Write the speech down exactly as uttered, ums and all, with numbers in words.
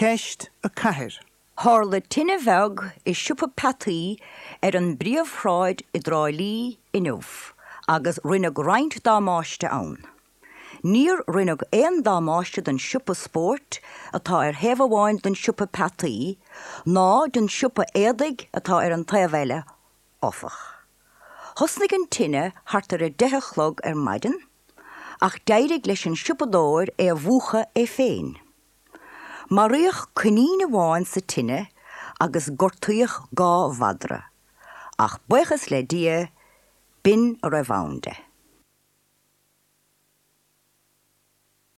Ceist a Cahir. Thar le tinne bheg is siúpa pataí ar an bríomhráid I dráilí inmh, agus rinneadh roinnt dámáiste ann. Níor rinneadh éon dámáiste den siúpa spórt atá ar heamháin den siúpa pataí, ná den siúpa éadaigh atá ar an taobhheile ofach. Thosnaigh an tinne thart ar a deithe chlog ar maidin, ach d'éirigh leis an siúpadóir é a bhuacha é féin. Maríoch cunín amháin sa tinne agus gortaíoch gá bhadra, ach buchas le dia bin a raibh bhaunde.